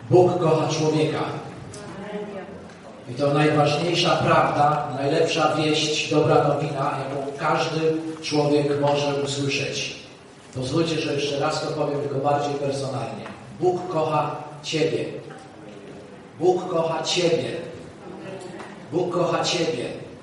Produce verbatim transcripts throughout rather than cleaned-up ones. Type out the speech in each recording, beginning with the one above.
Bóg kocha człowieka. I to najważniejsza prawda, najlepsza wieść, dobra nowina, jaką każdy człowiek może usłyszeć. Pozwólcie, że jeszcze raz to powiem, tylko bardziej personalnie. Bóg kocha Ciebie. Bóg kocha Ciebie. Bóg kocha Ciebie.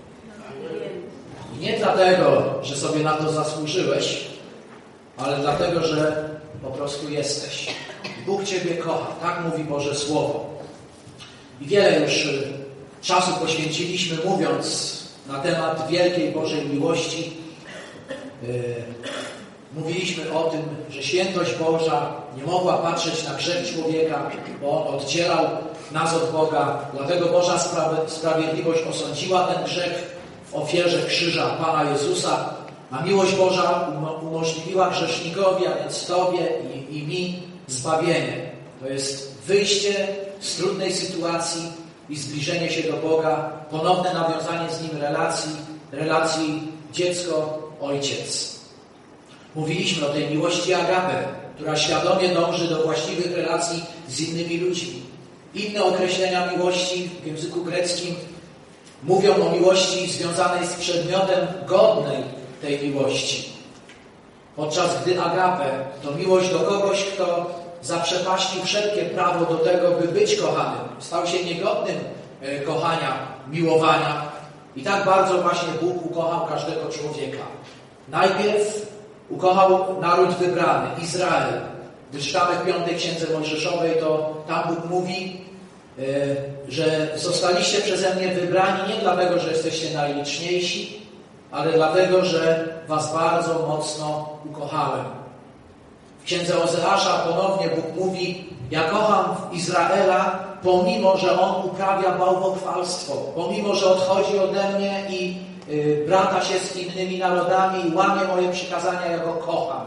I nie dlatego, że sobie na to zasłużyłeś, ale dlatego, że po prostu jesteś. Bóg Ciebie kocha. Tak mówi Boże Słowo. I wiele już czasu poświęciliśmy, mówiąc na temat wielkiej Bożej miłości. Yy, mówiliśmy o tym, że świętość Boża nie mogła patrzeć na grzech człowieka, bo on oddzielał nas od Boga. Dlatego Boża spra- sprawiedliwość osądziła ten grzech w ofierze krzyża Pana Jezusa, a miłość Boża um- umożliwiła grzesznikowi, a więc Tobie i, i mi, zbawienie. To jest wyjście z trudnej sytuacji i zbliżenie się do Boga, ponowne nawiązanie z Nim relacji, relacji dziecko-ojciec. Mówiliśmy o tej miłości agape, która świadomie dąży do właściwych relacji z innymi ludźmi. Inne określenia miłości w języku greckim mówią o miłości związanej z przedmiotem godnej tej miłości. Podczas gdy agape to miłość do kogoś, kto zaprzepaścił wszelkie prawo do tego, by być kochanym. Stał się niegodnym kochania, miłowania. I tak bardzo właśnie Bóg ukochał każdego człowieka. Najpierw ukochał naród wybrany, Izrael. Gdy czytamy w piątej księdze Mojżeszowej, to tam Bóg mówi, że zostaliście przeze mnie wybrani nie dlatego, że jesteście najliczniejsi, ale dlatego, że was bardzo mocno ukochałem. W księdze Ozeasza ponownie Bóg mówi: ja kocham Izraela, pomimo że on uprawia bałwochwalstwo, pomimo że odchodzi ode mnie i y, brata się z innymi narodami i łamie moje przykazania, ja go kocham.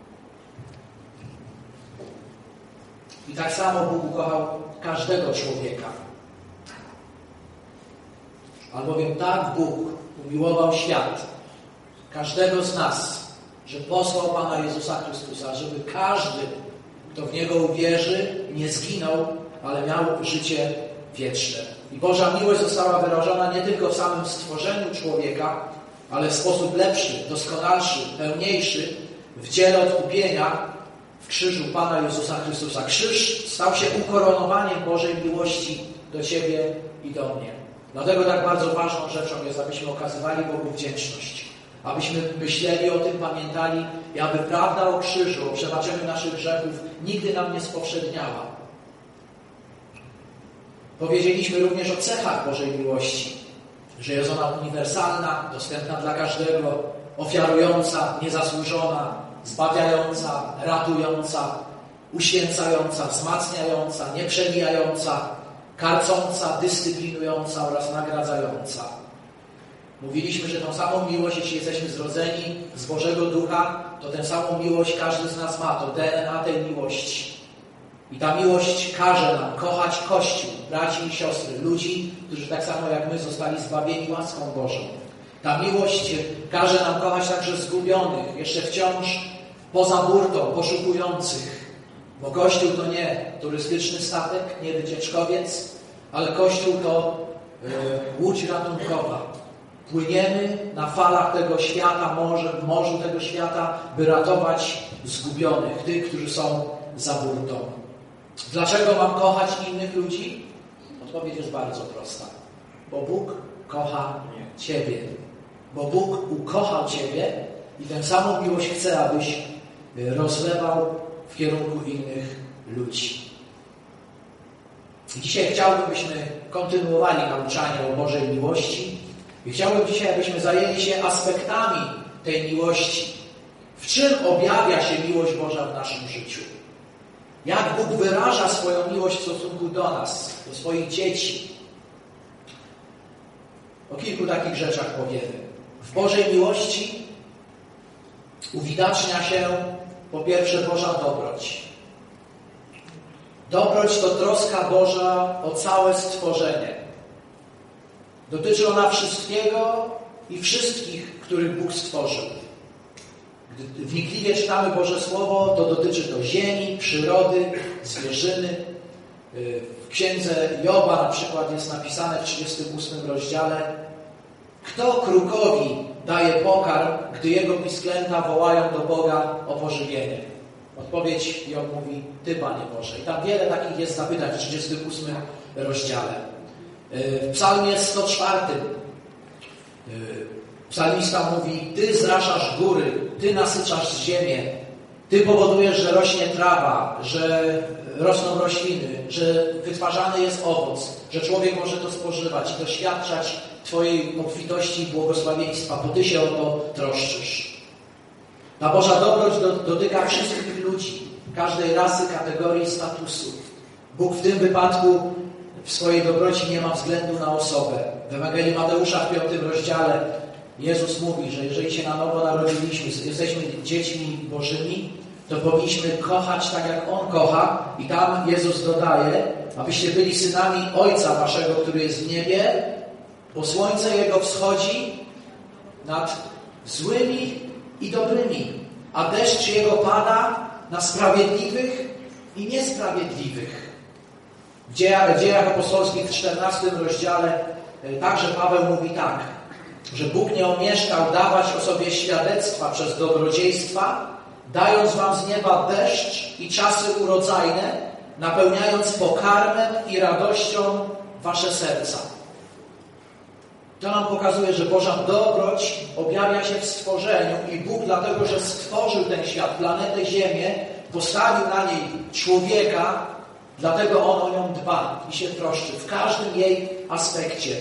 I tak samo Bóg ukochał każdego człowieka. Albowiem tak Bóg umiłował świat, każdego z nas, że posłał Pana Jezusa Chrystusa, żeby każdy, kto w Niego uwierzy, nie zginął, ale miał życie wieczne. I Boża miłość została wyrażona nie tylko w samym stworzeniu człowieka, ale w sposób lepszy, doskonalszy, pełniejszy w dziele odkupienia w krzyżu Pana Jezusa Chrystusa. Krzyż stał się ukoronowaniem Bożej miłości do Ciebie i do mnie. Dlatego tak bardzo ważną rzeczą jest, abyśmy okazywali Bogu wdzięczność. Abyśmy myśleli o tym, pamiętali i aby prawda o krzyżu, o przebaczeniu naszych grzechów nigdy nam nie spowszedniała. Powiedzieliśmy również o cechach Bożej miłości, że jest ona uniwersalna, dostępna dla każdego, ofiarująca, niezasłużona, zbawiająca, ratująca, uświęcająca, wzmacniająca, nieprzemijająca, karcąca, dyscyplinująca oraz nagradzająca. Mówiliśmy, że tą samą miłość, jeśli jesteśmy zrodzeni z Bożego Ducha, to tę samą miłość każdy z nas ma, to D N A tej miłości. I ta miłość każe nam kochać Kościół, braci i siostry, ludzi, którzy tak samo jak my zostali zbawieni łaską Bożą. Ta miłość każe nam kochać także zgubionych, jeszcze wciąż poza burtą, poszukujących. Bo Kościół to nie turystyczny statek, nie wycieczkowiec, ale Kościół to yy, łódź ratunkowa. Płyniemy na falach tego świata, morze, w morzu tego świata, by ratować zgubionych, tych, którzy są za burtą. Dlaczego mam kochać innych ludzi? Odpowiedź jest bardzo prosta. Bo Bóg kocha Ciebie. Bo Bóg ukochał Ciebie i tę samą miłość chce, abyś rozlewał w kierunku innych ludzi. Dzisiaj chciałbym, byśmy kontynuowali nauczanie o Bożej miłości i chciałbym dzisiaj, abyśmy zajęli się aspektami tej miłości. W czym objawia się miłość Boża w naszym życiu? Jak Bóg wyraża swoją miłość w stosunku do nas, do swoich dzieci? O kilku takich rzeczach powiemy. W Bożej miłości uwidacznia się po pierwsze Boża dobroć. Dobroć to troska Boża o całe stworzenie. Dotyczy ona wszystkiego i wszystkich, których Bóg stworzył. Gdy wnikliwie czytamy Boże Słowo, to dotyczy to ziemi, przyrody, zwierzyny, W księdze Joba na przykład jest napisane w trzydziestym ósmym rozdziale: kto krukowi daje pokarm, gdy jego pisklęta wołają do Boga o pożywienie? Odpowiedź Job mówi: Ty, Panie Boże. I tam wiele takich jest zapytań w trzydziestym ósmym rozdziale. W psalmie sto czwartym psalmista mówi: Ty zraszasz góry, Ty nasycasz ziemię, Ty powodujesz, że rośnie trawa, że rosną rośliny, że wytwarzany jest owoc, że człowiek może to spożywać i doświadczać Twojej obfitości i błogosławieństwa, bo Ty się o to troszczysz. Ta Boża dobroć dotyka wszystkich ludzi, każdej rasy, kategorii, statusu. Bóg w tym wypadku w swojej dobroci nie ma względu na osobę. W Ewangelii Mateusza w piątym rozdziale Jezus mówi, że jeżeli się na nowo narodziliśmy, jesteśmy dziećmi Bożymi, to powinniśmy kochać tak, jak On kocha. I tam Jezus dodaje: abyście byli synami Ojca Waszego, który jest w niebie, bo słońce Jego wschodzi nad złymi i dobrymi, a deszcz Jego pada na sprawiedliwych i niesprawiedliwych. W dziejach, w dziejach apostolskich w czternastym rozdziale także Paweł mówi tak, że Bóg nie omieszkał dawać o sobie świadectwa przez dobrodziejstwa, dając wam z nieba deszcz i czasy urodzajne, napełniając pokarmem i radością wasze serca. To nam pokazuje, że Boża dobroć objawia się w stworzeniu i Bóg, dlatego że stworzył ten świat, planetę Ziemię, postawił na niej człowieka, dlatego On o nią dba i się troszczy w każdym jej aspekcie.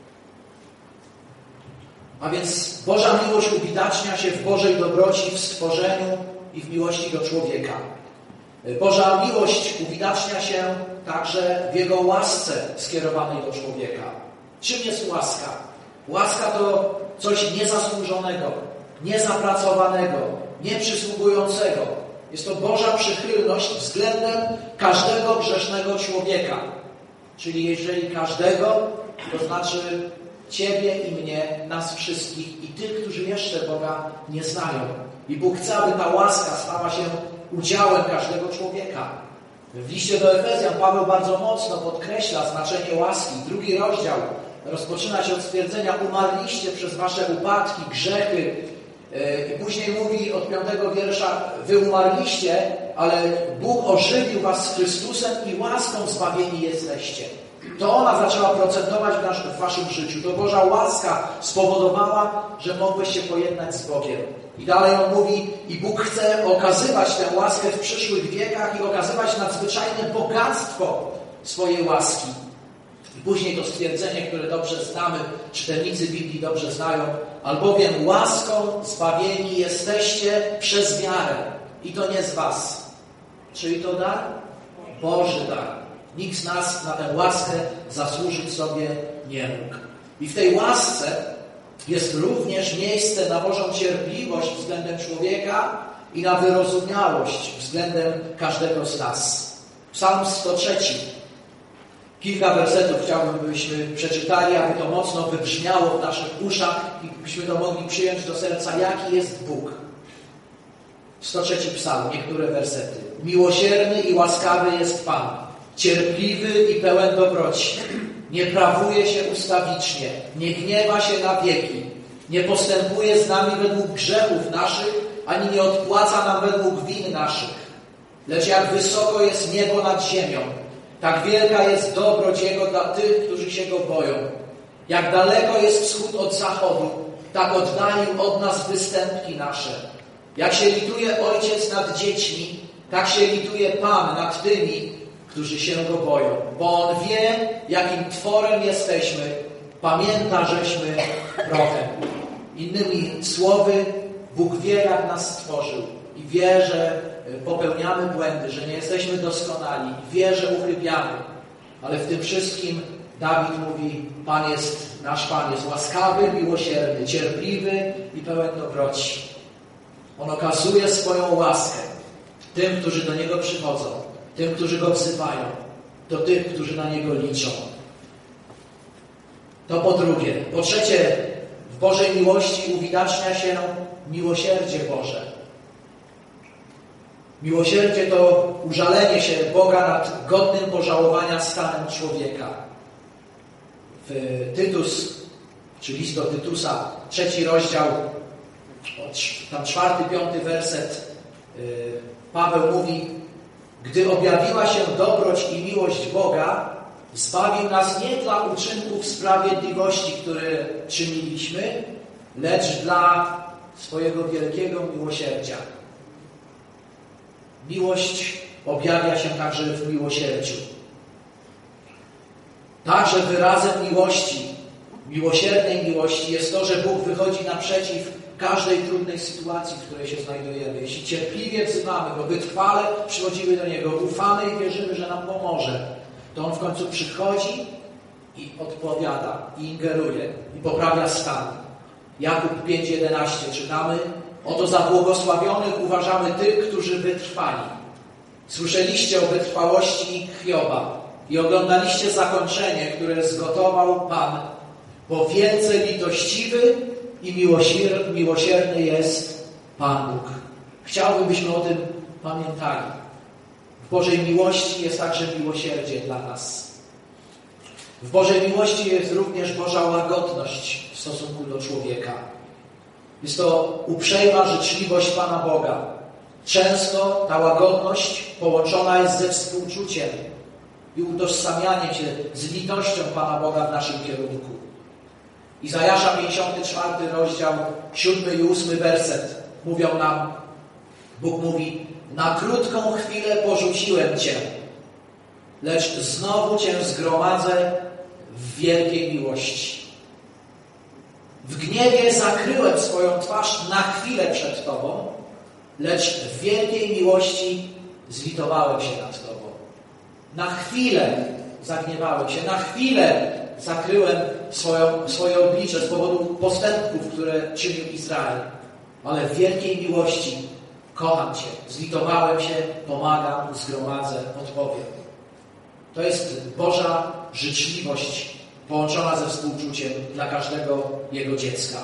A więc Boża miłość uwidacznia się w Bożej dobroci, w stworzeniu i w miłości do człowieka. Boża miłość uwidacznia się także w Jego łasce skierowanej do człowieka. Czym jest łaska? Łaska to coś niezasłużonego, niezapracowanego, nieprzysługującego. Jest to Boża przychylność względem każdego grzesznego człowieka. Czyli jeżeli każdego, to znaczy Ciebie i mnie, nas wszystkich i tych, którzy jeszcze Boga nie znają. I Bóg chce, aby ta łaska stała się udziałem każdego człowieka. W liście do Efezjan Paweł bardzo mocno podkreśla znaczenie łaski. Drugi rozdział rozpoczyna się od stwierdzenia: umarliście przez wasze upadki, grzechy. I później mówi od piątego wiersza: wy umarliście, ale Bóg ożywił was z Chrystusem i łaską zbawieni jesteście. To ona zaczęła procentować w, nasz, w waszym życiu. To Boża łaska spowodowała, że mogłeś się pojednać z Bogiem. I dalej on mówi: i Bóg chce okazywać tę łaskę w przyszłych wiekach i okazywać nadzwyczajne bogactwo swojej łaski. I później to stwierdzenie, które dobrze znamy, czytelnicy Biblii dobrze znają: albowiem łaską zbawieni jesteście przez wiarę. I to nie z was. Czyli to dar? Boży dar. Nikt z nas na tę łaskę zasłużyć sobie nie mógł. I w tej łasce jest również miejsce na Bożą cierpliwość względem człowieka i na wyrozumiałość względem każdego z nas. Psalm sto trzy. Kilka wersetów chciałbym, byśmy przeczytali, aby to mocno wybrzmiało w naszych uszach i byśmy to mogli przyjąć do serca, jaki jest Bóg. sto trzeci Psalm, niektóre wersety. Miłosierny i łaskawy jest Pan, cierpliwy i pełen dobroci. Nie prawuje się ustawicznie, nie gniewa się na wieki, nie postępuje z nami według grzechów naszych, ani nie odpłaca nam według win naszych. Lecz jak wysoko jest niebo nad ziemią, tak wielka jest dobroć Jego dla tych, którzy się Go boją. Jak daleko jest wschód od zachodu, tak oddalił od nas występki nasze. Jak się lituje Ojciec nad dziećmi, tak się lituje Pan nad tymi, którzy się Go boją. Bo On wie, jakim tworem jesteśmy, pamięta, żeśmy prochem. Innymi słowy, Bóg wie, jak nas stworzył i wie, że popełniamy błędy, że nie jesteśmy doskonali, wie, że uchybiamy. Ale w tym wszystkim Dawid mówi: Pan jest, nasz Pan jest łaskawy, miłosierny, cierpliwy i pełen dobroci. On okazuje swoją łaskę tym, którzy do Niego przychodzą, tym, którzy Go wzywają, do tych, którzy na Niego liczą. To po drugie. Po trzecie, w Bożej miłości uwidacznia się miłosierdzie Boże. Miłosierdzie to użalenie się Boga nad godnym pożałowania stanem człowieka. W Tytus, czy list do Tytusa, trzeci rozdział, tam czwarty, piąty werset, Paweł mówi: gdy objawiła się dobroć i miłość Boga, zbawił nas nie dla uczynków sprawiedliwości, które czyniliśmy, lecz dla swojego wielkiego miłosierdzia. Miłość objawia się także w miłosierdziu. Także wyrazem miłości, miłosiernej miłości jest to, że Bóg wychodzi naprzeciw każdej trudnej sytuacji, w której się znajdujemy. Jeśli cierpliwie wzywamy Go, wytrwale przychodzimy do Niego, ufamy i wierzymy, że nam pomoże, to On w końcu przychodzi i odpowiada, i ingeruje, i poprawia stan. Jakub pięć jedenaście czytamy: oto za błogosławionych uważamy tych, którzy wytrwali. Słyszeliście o wytrwałości Hioba i oglądaliście zakończenie, które zgotował Pan, bo wielce litościwy i miłosier- miłosierny jest Pan Bóg. Chciałbym, byśmy o tym pamiętali. W Bożej miłości jest także miłosierdzie dla nas. W Bożej miłości jest również Boża łagodność w stosunku do człowieka. Jest to uprzejma życzliwość Pana Boga. Często ta łagodność połączona jest ze współczuciem i utożsamianiem się z litością Pana Boga w naszym kierunku. Izajasza pięćdziesiąty czwarty rozdział, siódmy i ósmy werset mówią nam, Bóg mówi: na krótką chwilę porzuciłem Cię, lecz znowu Cię zgromadzę w wielkiej miłości. W gniewie zakryłem swoją twarz na chwilę przed Tobą, lecz w wielkiej miłości zlitowałem się nad Tobą. Na chwilę zagniewałem się, na chwilę zakryłem swoją, swoje oblicze z powodu postępków, które czynił Izrael. Ale w wielkiej miłości kocham Cię, zlitowałem się, pomagam, zgromadzę, odpowiem. To jest Boża życzliwość połączona ze współczuciem dla każdego Jego dziecka.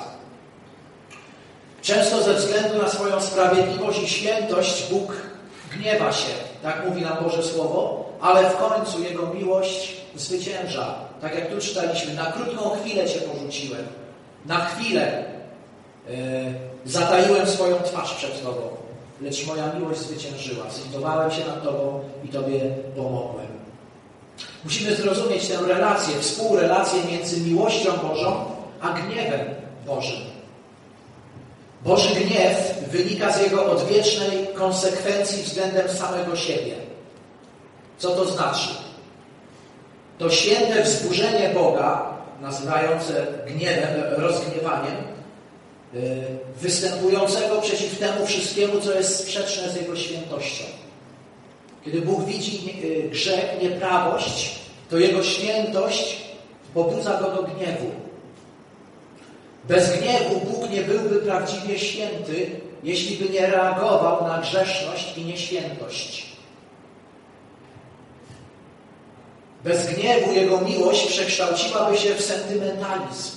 Często ze względu na swoją sprawiedliwość i świętość Bóg gniewa się, tak mówi nam Boże Słowo, ale w końcu Jego miłość zwycięża. Tak jak tu czytaliśmy, na krótką chwilę Cię porzuciłem, na chwilę yy, zataiłem swoją twarz przed Tobą, lecz moja miłość zwyciężyła. Zlitowałem się nad Tobą i Tobie pomogłem. Musimy zrozumieć tę relację, współrelację między miłością Bożą a gniewem Bożym. Boży gniew wynika z Jego odwiecznej konsekwencji względem samego siebie. Co to znaczy? To święte wzburzenie Boga, nazywające gniewem, rozgniewaniem, występującego przeciw temu wszystkiemu, co jest sprzeczne z Jego świętością. Kiedy Bóg widzi grzech, nieprawość, to Jego świętość pobudza Go do gniewu. Bez gniewu Bóg nie byłby prawdziwie święty, jeśli by nie reagował na grzeszność i nieświętość. Bez gniewu Jego miłość przekształciłaby się w sentymentalizm.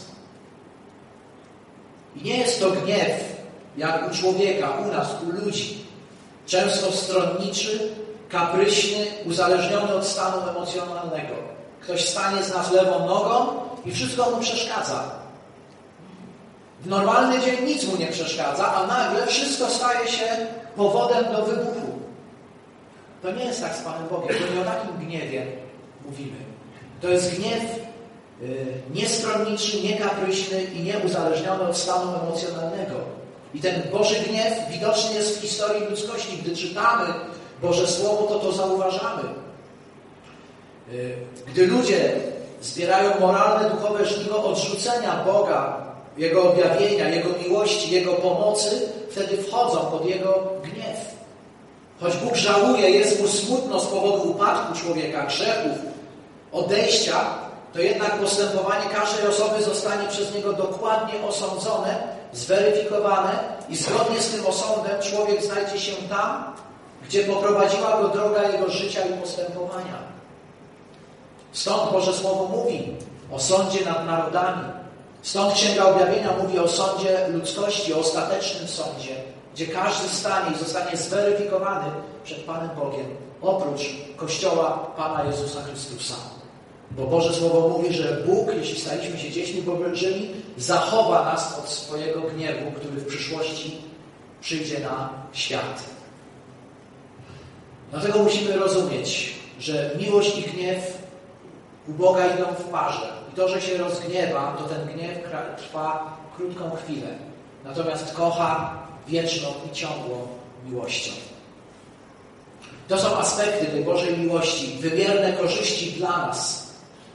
I nie jest to gniew, jak u człowieka, u nas, u ludzi, często stronniczy, kapryśny, uzależniony od stanu emocjonalnego. Ktoś stanie z nas lewą nogą i wszystko mu przeszkadza. W normalny dzień nic mu nie przeszkadza, a nagle wszystko staje się powodem do wybuchu. To nie jest tak z Panem Bogiem, to nie o takim gniewie mówimy. To jest gniew y, niestronniczy, niekapryśny i nieuzależniony od stanu emocjonalnego. I ten Boży gniew widoczny jest w historii ludzkości. Gdy czytamy Boże Słowo, to to zauważamy. Y, gdy ludzie zbierają moralne, duchowe żniwo odrzucenia Boga, Jego objawienia, Jego miłości, Jego pomocy, wtedy wchodzą pod Jego gniew. Choć Bóg żałuje, jest Mu smutno z powodu upadku człowieka, grzechów, odejścia, to jednak postępowanie każdej osoby zostanie przez Niego dokładnie osądzone, zweryfikowane i zgodnie z tym osądem człowiek znajdzie się tam, gdzie poprowadziła go droga jego życia i postępowania. Stąd Boże Słowo mówi o sądzie nad narodami. Stąd Księga Objawienia mówi o sądzie ludzkości, o ostatecznym sądzie. gdzie każdy stanie i zostanie zweryfikowany przed Panem Bogiem, oprócz Kościoła Pana Jezusa Chrystusa. Bo Boże Słowo mówi, że Bóg, jeśli staliśmy się dziećmi Bożymi, zachowa nas od swojego gniewu, który w przyszłości przyjdzie na świat. Dlatego musimy rozumieć, że miłość i gniew u Boga idą w parze. I to, że się rozgniewa, to ten gniew trwa krótką chwilę. Natomiast kocha wieczną i ciągłą miłością. To są aspekty tej Bożej miłości, wymierne korzyści dla nas.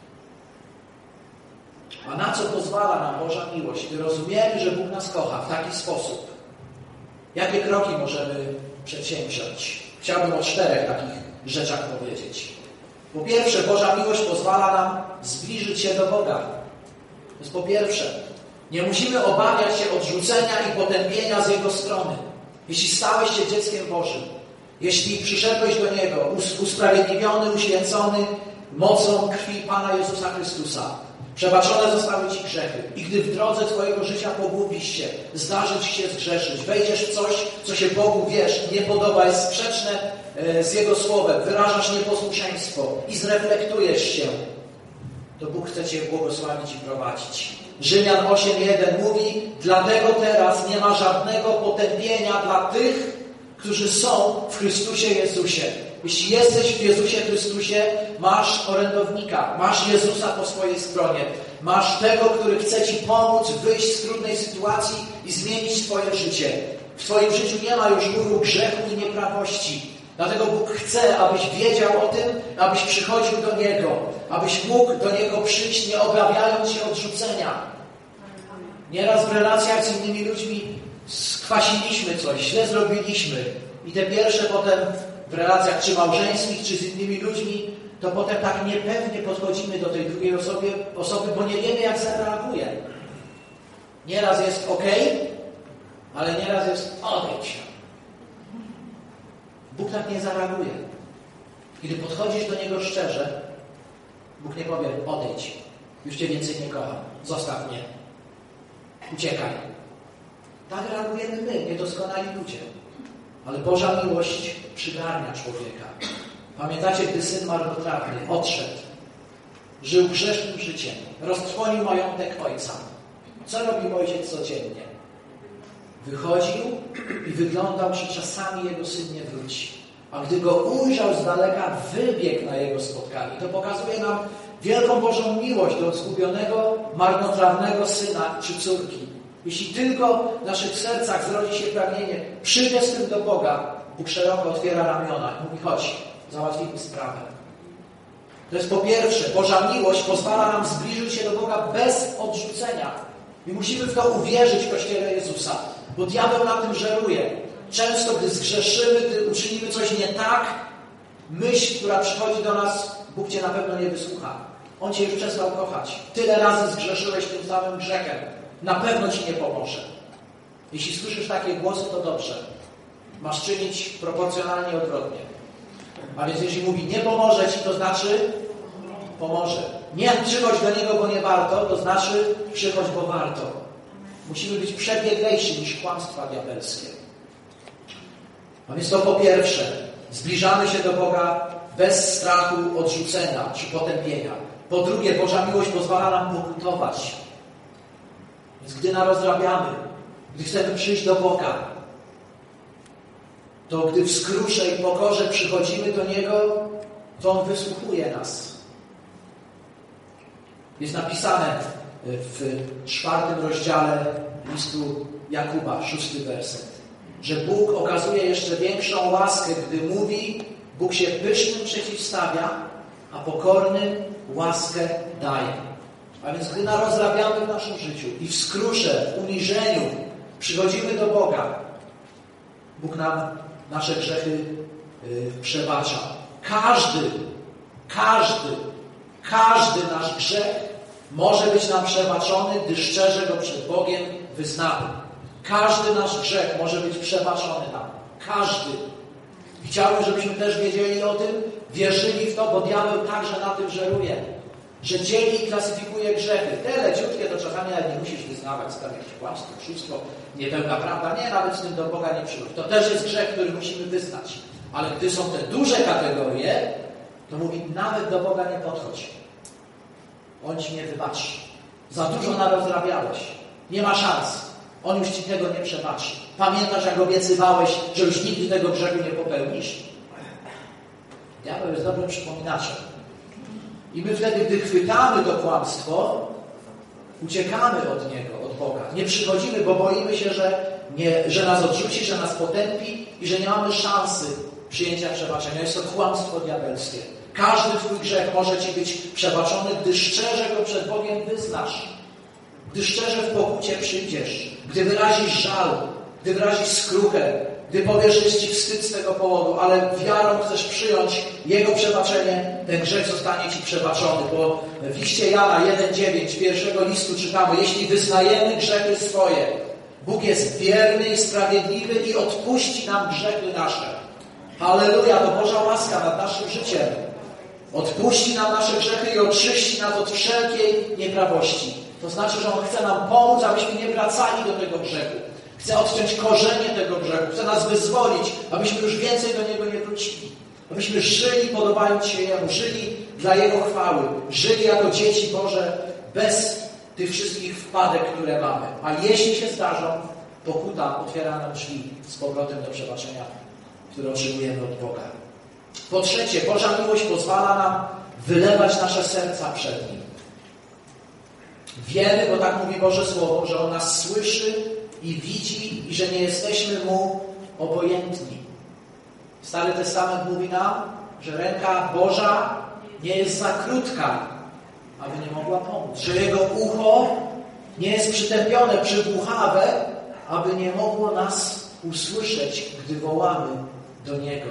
A na co pozwala nam Boża miłość, gdy rozumiemy, że Bóg nas kocha w taki sposób? Jakie kroki możemy przedsięwziąć? Chciałbym o czterech takich rzeczach powiedzieć. Po pierwsze, Boża miłość pozwala nam zbliżyć się do Boga. To jest po pierwsze. Nie musimy obawiać się odrzucenia i potępienia z Jego strony. Jeśli stałeś się dzieckiem Bożym, jeśli przyszedłeś do Niego usprawiedliwiony, uświęcony mocą krwi Pana Jezusa Chrystusa, przebaczone zostały Ci grzechy i gdy w drodze Twojego życia pogubisz się, zdarzy Ci się zgrzeszyć, wejdziesz w coś, co się Bogu, wiesz, nie podoba, jest sprzeczne z Jego Słowem, wyrażasz nieposłuszeństwo i zreflektujesz się, to Bóg chce Cię błogosławić i prowadzić. Rzymian osiem jeden mówi, dlatego teraz nie ma żadnego potępienia dla tych, którzy są w Chrystusie Jezusie. Jeśli jesteś w Jezusie Chrystusie, masz orędownika, masz Jezusa po swojej stronie. Masz tego, który chce Ci pomóc wyjść z trudnej sytuacji i zmienić Twoje życie. W Twoim życiu nie ma już muru grzechu i nieprawości. Dlatego Bóg chce, abyś wiedział o tym, abyś przychodził do Niego, abyś mógł do Niego przyjść, nie obawiając się odrzucenia. Nieraz w relacjach z innymi ludźmi skwasiliśmy coś, źle zrobiliśmy i te pierwsze potem w relacjach czy małżeńskich, czy z innymi ludźmi, to potem tak niepewnie podchodzimy do tej drugiej osoby, osoby, bo nie wiemy, jak zareaguje. Nieraz jest ok, ale nieraz jest odejdź. Bóg tak nie zareaguje. Kiedy podchodzisz do Niego szczerze, Bóg nie powie, odejdź, już Cię więcej nie kocham, zostaw mnie, uciekaj. Tak reagujemy my, niedoskonali ludzie. Ale Boża miłość przygarnia człowieka. Pamiętacie, gdy syn marnotrawny odszedł, żył grzesznym życiem, roztrwonił majątek ojca. Co robił ojciec codziennie? Wychodził i wyglądał, czy czasami jego syn nie wróci. A gdy go ujrzał z daleka, wybiegł na jego spotkanie. To pokazuje nam wielką Bożą miłość do zgubionego, marnotrawnego syna czy córki. Jeśli tylko w naszych sercach zrodzi się pragnienie, przyjdę z tym do Boga, Bóg szeroko otwiera ramiona i mówi, chodź, załatwimy sprawę. To jest po pierwsze, Boża miłość pozwala nam zbliżyć się do Boga bez odrzucenia. I musimy w to uwierzyć w Kościele Jezusa, bo diabeł na tym żeruje. Często, gdy zgrzeszymy, gdy uczynimy coś nie tak, myśl, która przychodzi do nas, Bóg Cię na pewno nie wysłucha. On Cię już przestał kochać. Tyle razy zgrzeszyłeś tym samym grzechem. Na pewno Ci nie pomoże. Jeśli słyszysz takie głosy, to dobrze. Masz czynić proporcjonalnie odwrotnie. A więc jeśli mówi, nie pomoże Ci, to znaczy pomoże. Nie przychodź do Niego, bo nie warto, to znaczy przychodź, bo warto. Musimy być przebieglejsi niż kłamstwa diabelskie. A więc to po pierwsze, zbliżamy się do Boga bez strachu odrzucenia czy potępienia. Po drugie, Boża miłość pozwala nam pokutować. Więc gdy narozrabiamy, gdy chcemy przyjść do Boga, to gdy w skrusze i pokorze przychodzimy do Niego, to On wysłuchuje nas. Jest napisane w czwartym rozdziale listu Jakuba, szósty werset, że Bóg okazuje jeszcze większą łaskę, gdy mówi, Bóg się pysznym przeciwstawia, a pokornym łaskę daje. A więc gdy narozrabiamy w naszym życiu i w skrusze, w uniżeniu przychodzimy do Boga, Bóg nam nasze grzechy yy, przebacza. Każdy, każdy, każdy nasz grzech może być nam przebaczony, gdy szczerze go przed Bogiem wyznamy. Każdy nasz grzech może być przebaczony nam. Każdy. Chciałbym, żebyśmy też wiedzieli o tym, wierzyli w to, bo diabeł także na tym żeruje. że dzieli i klasyfikuje grzechy. Te leciutkie to czasami nawet nie musisz wyznawać, stare jakieś kłamstwo, oszustwo, niepełna prawda. Nie, nawet z tym do Boga nie przychodzi. To też jest grzech, który musimy wyznać. Ale gdy są te duże kategorie, to mówi, nawet do Boga nie podchodź. On ci nie wybaczy. Za dużo narozrabiałeś. Nie ma szans. On już ci tego nie przebaczy. Pamiętasz, jak obiecywałeś, że już nigdy tego grzechu nie popełnisz? Diabeł jest dobrym przypominaczem. I my wtedy, gdy chwytamy to kłamstwo, uciekamy od niego, od Boga. Nie przychodzimy, bo boimy się, że, nie, że nas odrzuci, że nas potępi i że nie mamy szansy przyjęcia przebaczenia. Jest to kłamstwo diabelskie. Każdy twój grzech może ci być przebaczony, gdy szczerze go przed Bogiem wyznasz. Gdy szczerze w pokucie przyjdziesz. Gdy wyrazisz żal, gdy wyrazisz skruchę, gdy powiesz, że jest ci wstyd z tego powodu, ale wiarą chcesz przyjąć Jego przebaczenie, ten grzech zostanie ci przebaczony. Bo w liście Jana jeden dziewięć pierwszego listu czytamy, jeśli wyznajemy grzechy swoje, Bóg jest wierny i sprawiedliwy i odpuści nam grzechy nasze. Halleluja, to Boża łaska nad naszym życiem. Odpuści nam nasze grzechy i oczyści nas od wszelkiej nieprawości. To znaczy, że On chce nam pomóc, abyśmy nie wracali do tego grzechu. Chce odciąć korzenie tego grzechu. Chce nas wyzwolić, abyśmy już więcej do Niego nie wrócili. Abyśmy żyli podobając się Jemu. Żyli dla Jego chwały. Żyli jako dzieci Boże bez tych wszystkich wpadek, które mamy. A jeśli się zdarzą, pokuta otwiera nam drzwi z powrotem do przebaczenia, które otrzymujemy od Boga. Po trzecie, Boża miłość pozwala nam wylewać nasze serca przed Nim. Wiemy, bo tak mówi Boże Słowo, że On nas słyszy i widzi i że nie jesteśmy Mu obojętni. Stary Testament mówi nam, że ręka Boża nie jest za krótka, aby nie mogła pomóc. Że Jego ucho nie jest przytępione, przygłuchawe, aby nie mogło nas usłyszeć, gdy wołamy do Niego.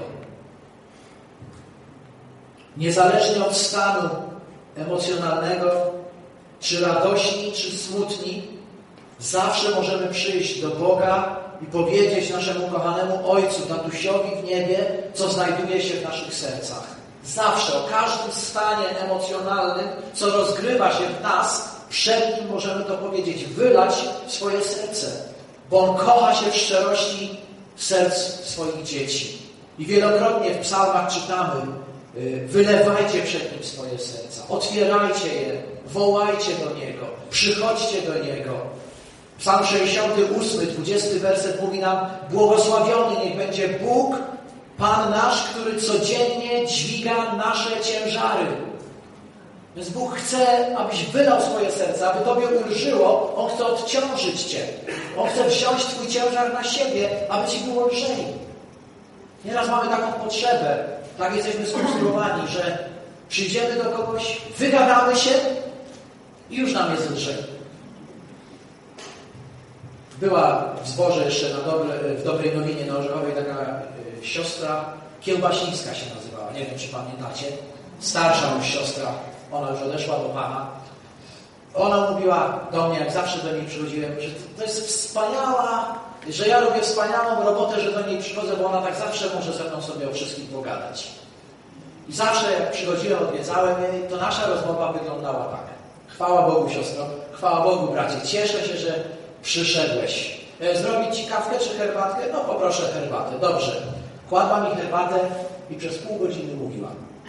Niezależnie od stanu emocjonalnego, czy radośni, czy smutni, zawsze możemy przyjść do Boga i powiedzieć naszemu kochanemu Ojcu, tatusiowi w niebie, co znajduje się w naszych sercach. Zawsze, o każdym stanie emocjonalnym, co rozgrywa się w nas, przed Nim możemy to powiedzieć, wylać swoje serce, bo On kocha się w szczerości serc swoich dzieci. I wielokrotnie w psalmach czytamy, wylewajcie przed Nim swoje serca, otwierajcie je, wołajcie do Niego, przychodźcie do Niego. Psalm sześćdziesiąty ósmy, dwudziesty werset mówi nam, błogosławiony niech będzie Bóg, Pan nasz, który codziennie dźwiga nasze ciężary. Więc Bóg chce, abyś wylał swoje serce, aby Tobie ulżyło. On chce odciążyć Cię. On chce wziąć Twój ciężar na siebie, aby Ci było lżej. Nieraz mamy taką potrzebę, tak jesteśmy skonstruowani, że przyjdziemy do kogoś, wygadamy się i już nam jest lżej. Była w zborze jeszcze na dobre, w Dobrej Nowinie na Orzechowej taka y, siostra Kiełbasińska się nazywała. Nie wiem, czy pamiętacie. Starsza już siostra. Ona już odeszła do Pana. Ona mówiła do mnie, jak zawsze do niej przychodziłem, że to jest wspaniała, że ja robię wspaniałą robotę, że do niej przychodzę, bo ona tak zawsze może ze mną sobie o wszystkim pogadać. I zawsze jak przychodziłem, odwiedzałem jej, to nasza rozmowa wyglądała tak. Chwała Bogu, siostro. Chwała Bogu, bracie. Cieszę się, że przyszedłeś. Zrobić Ci kawkę czy herbatkę? No poproszę herbatę. Dobrze. Kładła mi herbatę i przez pół godziny mówiła.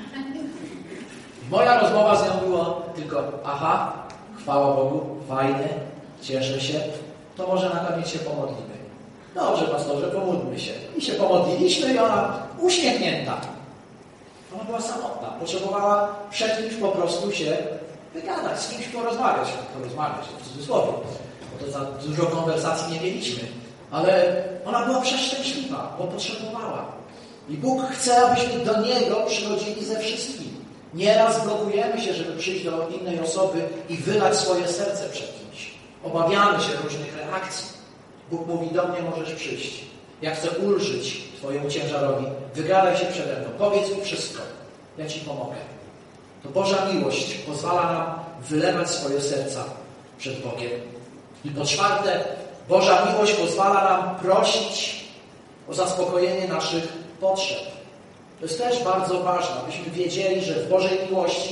Moja rozmowa z nią była tylko aha, chwała Bogu, fajnie, cieszę się, to może na koniec się pomodlimy. Dobrze, pastorze, pomódlmy się. I się pomodliliśmy i ona uśmiechnięta. Ona była samotna. Potrzebowała przed kimś po prostu się wygadać, z kimś porozmawiać. Porozmawiać, w cudzysłowie. Bo to za dużo konwersacji nie mieliśmy. Ale ona była przeszczęśliwa, bo potrzebowała. I Bóg chce, abyśmy do Niego przychodzili ze wszystkim. Nieraz blokujemy się, żeby przyjść do innej osoby i wylać swoje serce przed kimś. Obawiamy się różnych reakcji. Bóg mówi, do mnie możesz przyjść. Ja chcę ulżyć Twojemu ciężarowi. Wygadaj się przede mną. Powiedz mi wszystko. Ja Ci pomogę. To Boża miłość pozwala nam wylewać swoje serca przed Bogiem. I po czwarte, Boża miłość pozwala nam prosić o zaspokojenie naszych potrzeb. To jest też bardzo ważne, abyśmy wiedzieli, że w Bożej miłości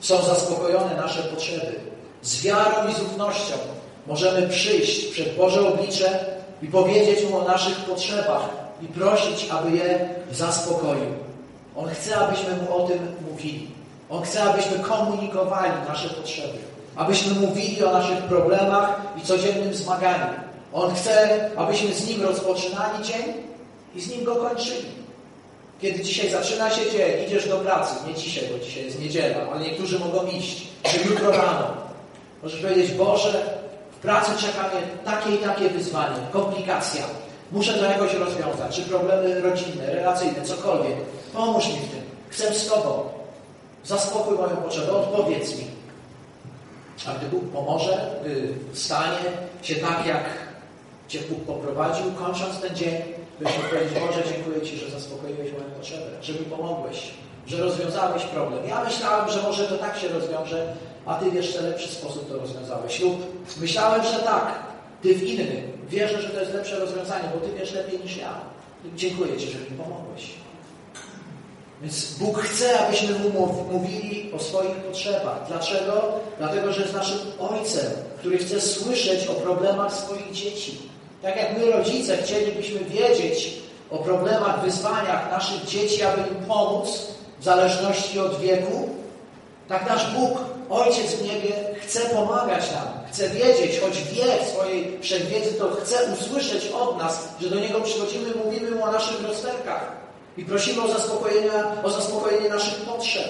są zaspokojone nasze potrzeby. Z wiarą i z ufnością możemy przyjść przed Boże oblicze i powiedzieć Mu o naszych potrzebach i prosić, aby je zaspokoił. On chce, abyśmy Mu o tym mówili. On chce, abyśmy komunikowali nasze potrzeby. Abyśmy mówili o naszych problemach i codziennym zmaganiu. On chce, abyśmy z Nim rozpoczynali dzień i z Nim go kończyli. Kiedy dzisiaj zaczyna się dzień, idziesz do pracy, nie dzisiaj, bo dzisiaj jest niedziela, ale niektórzy mogą iść, czy jutro rano. Możesz powiedzieć: Boże, w pracy czeka mnie takie i takie wyzwanie, komplikacja. Muszę to jakoś rozwiązać, czy problemy rodzinne, relacyjne, cokolwiek. Pomóż mi w tym. Chcę z Tobą. Zaspokój moją potrzebę, odpowiedz mi. A gdy Bóg pomoże, gdy stanie się tak, jak Cię Bóg poprowadził, kończąc ten dzień, byś mógł powiedzieć: Boże, dziękuję Ci, że zaspokoiłeś moją potrzebę, że mi pomogłeś, że rozwiązałeś problem. Ja myślałem, że może to tak się rozwiąże, a Ty w jeszcze lepszy sposób to rozwiązałeś. Lub myślałem, że tak, Ty w innym. Wierzę, że to jest lepsze rozwiązanie, bo Ty wiesz lepiej niż ja. Dziękuję Ci, że mi pomogłeś. Więc Bóg chce, abyśmy Mu mówili o swoich potrzebach. Dlaczego? Dlatego, że jest naszym Ojcem, który chce słyszeć o problemach swoich dzieci. Tak jak my, rodzice, chcielibyśmy wiedzieć o problemach, wyzwaniach naszych dzieci, aby im pomóc, w zależności od wieku, tak nasz Bóg, Ojciec w niebie, chce pomagać nam. Chce wiedzieć, choć wie w swojej wszechwiedzy, to chce usłyszeć od nas, że do Niego przychodzimy, mówimy Mu o naszych rozterkach i prosimy o zaspokojenie, o zaspokojenie naszych potrzeb.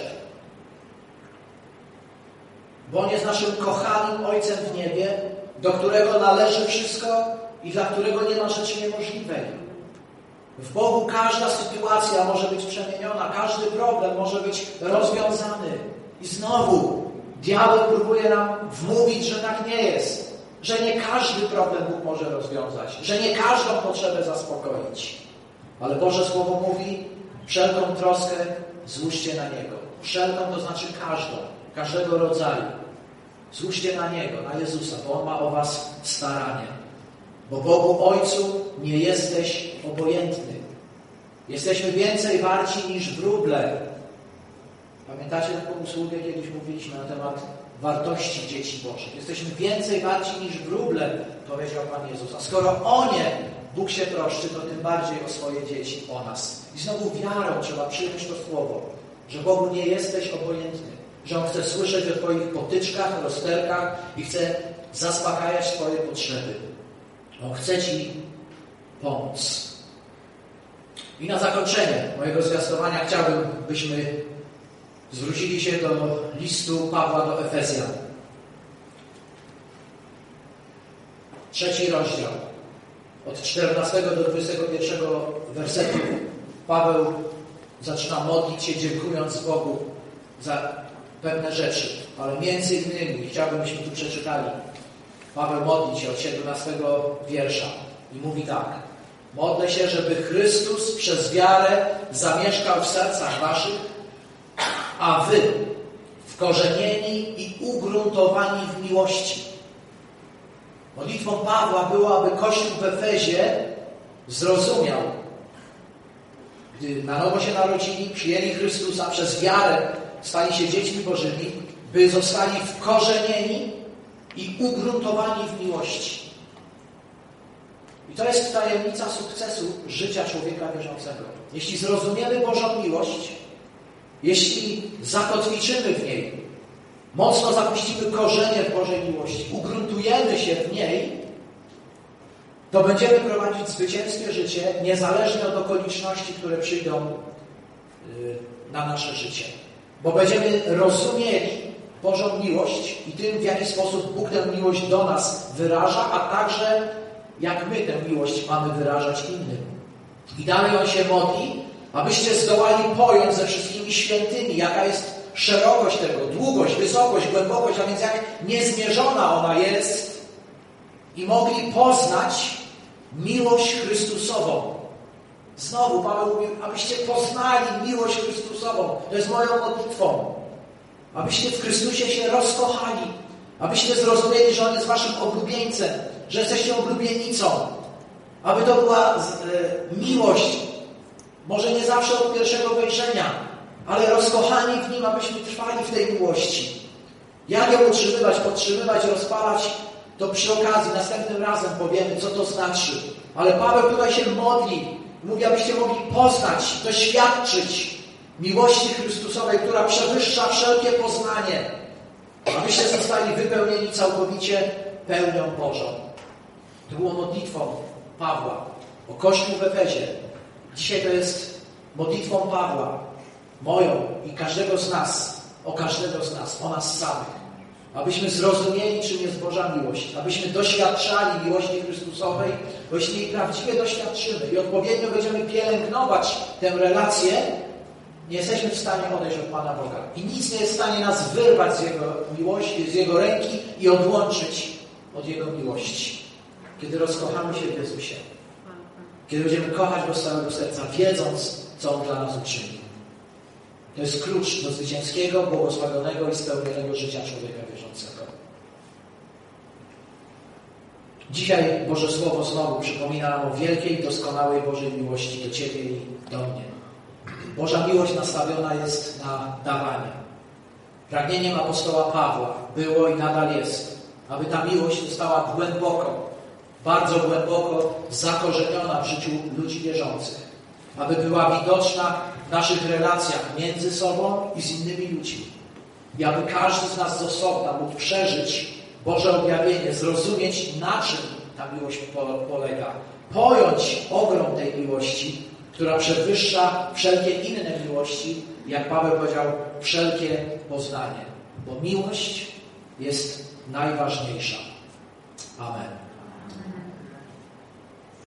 Bo On jest naszym kochanym Ojcem w niebie, do którego należy wszystko i dla którego nie ma rzeczy niemożliwej. W Bogu każda sytuacja może być przemieniona, każdy problem może być rozwiązany. I znowu diabeł próbuje nam wmówić, że tak nie jest. Że nie każdy problem Bóg może rozwiązać. Że nie każdą potrzebę zaspokoić. Ale Boże Słowo mówi: wszelką troskę złóżcie na Niego. Wszelką to znaczy każdą, każdego rodzaju. Złóżcie na Niego, na Jezusa, bo On ma o was staranie. Bo Bogu Ojcu nie jesteś obojętny. Jesteśmy więcej warci niż wróble. Pamiętacie taką usługę? Kiedyś mówiliśmy na temat wartości dzieci Bożych. Jesteśmy więcej warci niż wróble, powiedział Pan Jezus. A skoro o nie Bóg się troszczy, to tym bardziej o swoje dzieci, o nas. I znowu wiarą trzeba przyjąć to słowo, że Bogu nie jesteś obojętny, że On chce słyszeć o Twoich potyczkach, rozterkach i chce zaspokajać Twoje potrzeby. On chce Ci pomóc. I na zakończenie mojego zwiastowania chciałbym, byśmy zwrócili się do listu Pawła do Efezjan. Trzeci rozdział. Od czternastego do dwudziestego pierwszego wersetu Paweł zaczyna modlić się, dziękując Bogu za pewne rzeczy. Ale między innymi chciałbym, byśmy tu przeczytali. Paweł modli się od siedemnastego wiersza i mówi tak: modlę się, żeby Chrystus przez wiarę zamieszkał w sercach waszych, a wy wkorzenieni i ugruntowani w miłości. Modlitwą Pawła było, aby Kościół w Efezie zrozumiał, gdy na nowo się narodzili, przyjęli Chrystusa, przez wiarę stali się dziećmi Bożymi, by zostali wkorzenieni i ugruntowani w miłości. I to jest tajemnica sukcesu życia człowieka wierzącego. Jeśli zrozumiemy Bożą miłość, jeśli zakotwiczymy w niej, mocno zapuścimy korzenie w Bożej miłości, ugruntujemy się w niej, to będziemy prowadzić zwycięskie życie, niezależnie od okoliczności, które przyjdą na nasze życie. Bo będziemy rozumieli Bożą miłość i tym, w jaki sposób Bóg tę miłość do nas wyraża, a także jak my tę miłość mamy wyrażać innym. I dalej on się modli, abyście zdołali pojąć ze wszystkimi świętymi, jaka jest szerokość tego, długość, wysokość, głębokość, a więc jak niezmierzona ona jest, i mogli poznać miłość Chrystusową. Znowu Paweł mówi, abyście poznali miłość Chrystusową. To jest moją modlitwą. Abyście w Chrystusie się rozkochali. Abyście zrozumieli, że On jest waszym oblubieńcem, że jesteście oblubienicą. Aby to była e, miłość, może nie zawsze od pierwszego wejrzenia, ale rozkochani w Nim, abyśmy trwali w tej miłości. Jak ją utrzymywać, podtrzymywać, rozpalać, to przy okazji następnym razem powiemy, co to znaczy. Ale Paweł tutaj się modli. Mówi, abyście mogli poznać, doświadczyć miłości Chrystusowej, która przewyższa wszelkie poznanie. Abyście zostali wypełnieni całkowicie pełnią Bożą. To było modlitwą Pawła o Kościół w Efezie. Dzisiaj to jest modlitwą Pawła, moją i każdego z nas, o każdego z nas, o nas samych. Abyśmy zrozumieli, czym jest Boża miłość. Abyśmy doświadczali miłości Chrystusowej, bo jeśli jej prawdziwie doświadczymy i odpowiednio będziemy pielęgnować tę relację, nie jesteśmy w stanie odejść od Pana Boga. I nic nie jest w stanie nas wyrwać z Jego miłości, z Jego ręki i odłączyć od Jego miłości. Kiedy rozkochamy się w Jezusie. Kiedy będziemy kochać Go z całego serca, wiedząc, co On dla nas uczyni. To jest klucz do zwycięskiego, błogosławionego i spełnionego życia człowieka wierzącego. Dzisiaj Boże Słowo znowu przypomina nam o wielkiej, doskonałej Bożej miłości do Ciebie i do mnie. Boża miłość nastawiona jest na dawanie. Pragnieniem apostoła Pawła było i nadal jest, aby ta miłość została głęboko, bardzo głęboko zakorzeniona w życiu ludzi wierzących. Aby była widoczna w naszych relacjach między sobą i z innymi ludźmi. I aby każdy z nas z osobna mógł przeżyć Boże objawienie, zrozumieć, na czym ta miłość polega. Pojąć ogrom tej miłości, która przewyższa wszelkie inne miłości, jak Paweł powiedział, wszelkie poznanie. Bo miłość jest najważniejsza. Amen.